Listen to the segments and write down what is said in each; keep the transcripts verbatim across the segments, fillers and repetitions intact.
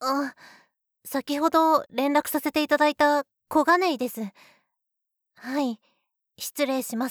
あ、先ほど連絡させていただいた小金井です。はい、失礼します。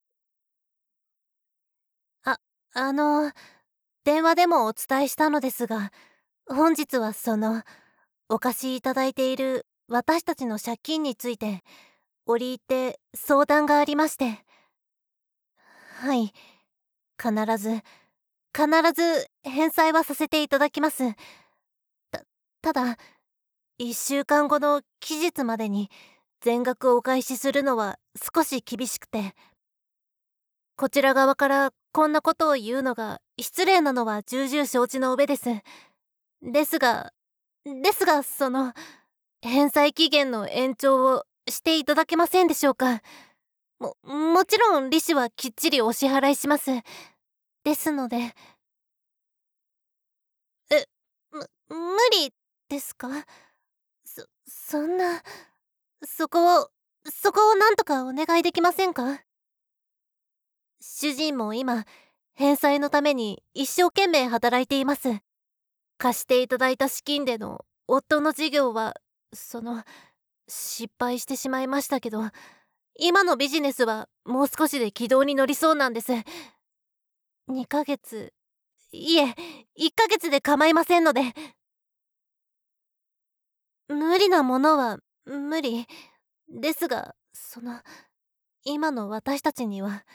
あ、あの、電話でもお伝えしたのですが、本日はその、お貸しいただいている私たちの借金について、折り入って相談がありまして。はい、必ず、必ず返済はさせていただきます。た、ただ、いっしゅうかんごの期日までに全額お返しするのは少し厳しくて、こちら側からこんなことを言うのが失礼なのは重々承知の上です。ですが、ですが、その、返済期限の延長をしていただけませんでしょうか。も、もちろん利子はきっちりお支払いします。ですので。え、む、無理ですか？そ、そんな、そこを、そこをなんとかお願いできませんか？主人も今、返済のために一生懸命働いています。貸していただいた資金での夫の事業は、その、失敗してしまいましたけど、今のビジネスはもう少しで軌道に乗りそうなんです。にかげつ、いえ、いっかげつで構いませんので。無理なものは無理。ですが、その、今の私たちには。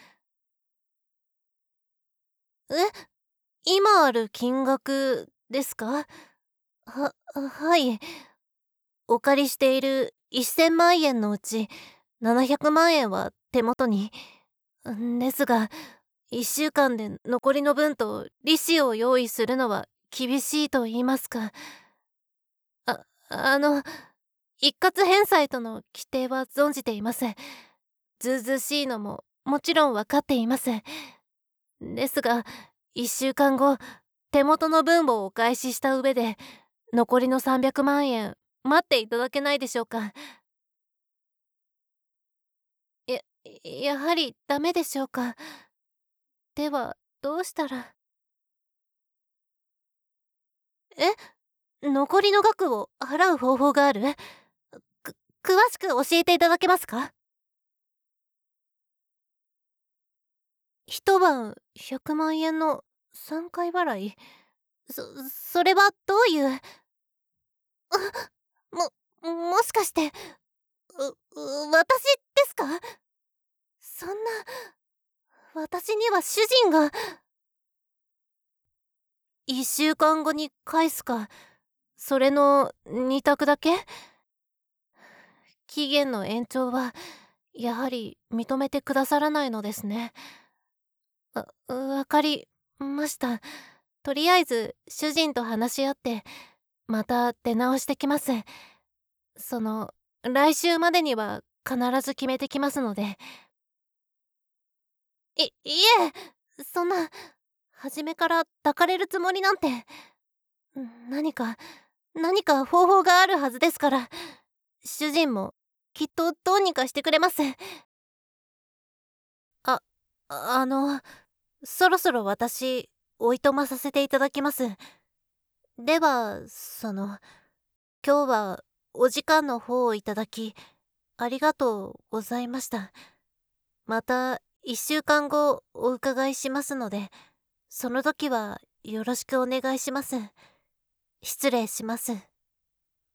え、今ある金額ですか？は、はい。お借りしているせんまん円のうちななひゃくまん円は手元に。んですが、いっしゅうかんで残りの分と利子を用意するのは厳しいと言いますか。あ、あの、一括返済との規定は存じています。ずうずうしいのももちろん分かっています。ですが、いっしゅうかんご、手元の分をお返しした上で、残りのさんびゃくまん円、待っていただけないでしょうか。や、やはりダメでしょうか。では、どうしたら。え、残りの額を払う方法がある？く、詳しく教えていただけますか？一晩ひゃくまん円のさんかい払い？そ、それはどういう。も、もしかして、う、う、私ですか？そんな、私には主人が。いっしゅうかんごに返すか、それのに択だけ？期限の延長は、やはり認めてくださらないのですね。わ、わかりました。とりあえず、主人と話し合って、また出直してきます。その、来週までには必ず決めてきますので。い、いえ、そんな、初めから抱かれるつもりなんて。何か、何か方法があるはずですから、主人もきっとどうにかしてくれます。あ、あの、そろそろ私、おいとまさせていただきます。では、その、今日はお時間の方をいただき、ありがとうございました。また、いっしゅうかんごお伺いしますので、その時はよろしくお願いします。失礼します。